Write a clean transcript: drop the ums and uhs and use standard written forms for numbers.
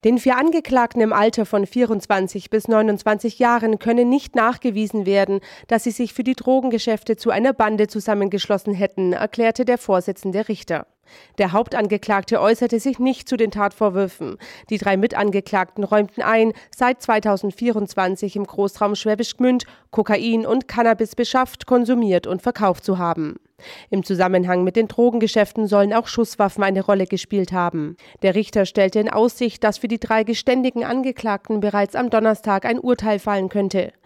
Den 4 Angeklagten im Alter von 24 bis 29 Jahren könne nicht nachgewiesen werden, dass sie sich für die Drogengeschäfte zu einer Bande zusammengeschlossen hätten, erklärte der Vorsitzende Richter. Der Hauptangeklagte äußerte sich nicht zu den Tatvorwürfen. Die 3 Mitangeklagten räumten ein, seit 2024 im Großraum Schwäbisch Gmünd Kokain und Cannabis beschafft, konsumiert und verkauft zu haben. Im Zusammenhang mit den Drogengeschäften sollen auch Schusswaffen eine Rolle gespielt haben. Der Richter stellte in Aussicht, dass für die 3 geständigen Angeklagten bereits am Donnerstag ein Urteil fallen könnte.